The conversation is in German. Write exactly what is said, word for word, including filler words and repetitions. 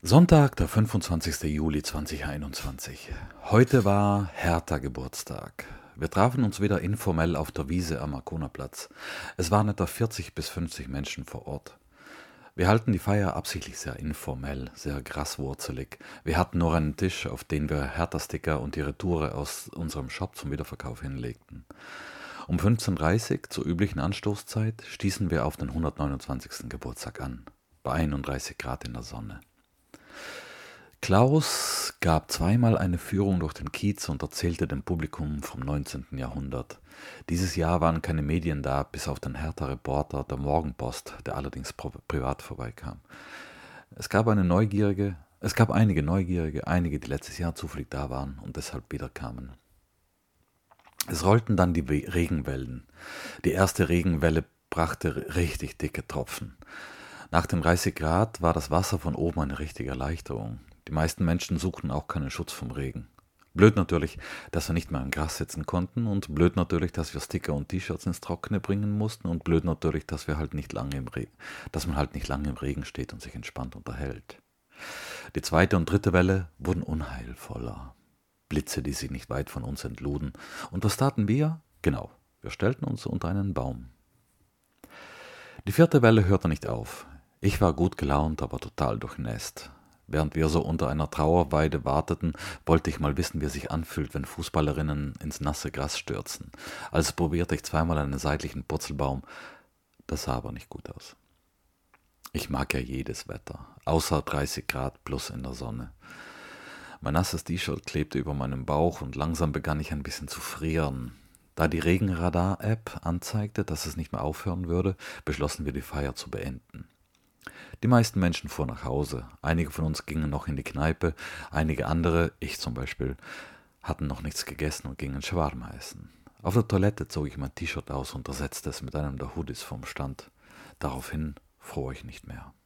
Sonntag, der fünfundzwanzigste Juli zweitausendeinundzwanzig. Heute war Hertha Geburtstag. Wir trafen uns wieder informell auf der Wiese am Arconaplatz. Es waren etwa vierzig bis fünfzig Menschen vor Ort. Wir halten die Feier absichtlich sehr informell, sehr graswurzelig. Wir hatten nur einen Tisch, auf den wir Hertha-Sticker und die Retoure aus unserem Shop zum Wiederverkauf hinlegten. Um fünfzehn Uhr dreißig, zur üblichen Anstoßzeit, stießen wir auf den hundertneunundzwanzigsten Geburtstag an, bei einunddreißig Grad in der Sonne. Klaus gab zweimal eine Führung durch den Kiez und erzählte dem Publikum vom neunzehnten Jahrhundert. Dieses Jahr waren keine Medien da, bis auf den Hertha-Reporter der Morgenpost, der allerdings pro- privat vorbeikam. Es gab eine neugierige, es gab einige Neugierige, einige, die letztes Jahr zufällig da waren und deshalb wieder kamen. Es rollten dann die We- Regenwellen. Die erste Regenwelle brachte richtig dicke Tropfen. Nach den dreißig Grad war das Wasser von oben eine richtige Erleichterung. Die meisten Menschen suchten auch keinen Schutz vom Regen. Blöd natürlich, dass wir nicht mehr im Gras sitzen konnten und blöd natürlich, dass wir Sticker und T-Shirts ins Trockene bringen mussten und blöd natürlich, dass wir halt nicht lange im Re- dass man halt nicht lange im Regen steht und sich entspannt unterhält. Die zweite und dritte Welle wurden unheilvoller. Blitze, die sich nicht weit von uns entluden. Und was taten wir? Genau, wir stellten uns unter einen Baum. Die vierte Welle hörte nicht auf. Ich war gut gelaunt, aber total durchnässt. Während wir so unter einer Trauerweide warteten, wollte ich mal wissen, wie es sich anfühlt, wenn Fußballerinnen ins nasse Gras stürzen. Also probierte ich zweimal einen seitlichen Purzelbaum. Das sah aber nicht gut aus. Ich mag ja jedes Wetter, außer dreißig Grad plus in der Sonne. Mein nasses T-Shirt klebte über meinem Bauch und langsam begann ich ein bisschen zu frieren. Da die Regenradar-App anzeigte, dass es nicht mehr aufhören würde, beschlossen wir, die Feier zu beenden. Die meisten Menschen fuhren nach Hause. Einige von uns gingen noch in die Kneipe, einige andere, ich zum Beispiel, hatten noch nichts gegessen und gingen Shawarma essen. Auf der Toilette zog ich mein T-Shirt aus und ersetzte es mit einem der Hoodies vom Stand. Daraufhin fror ich nicht mehr.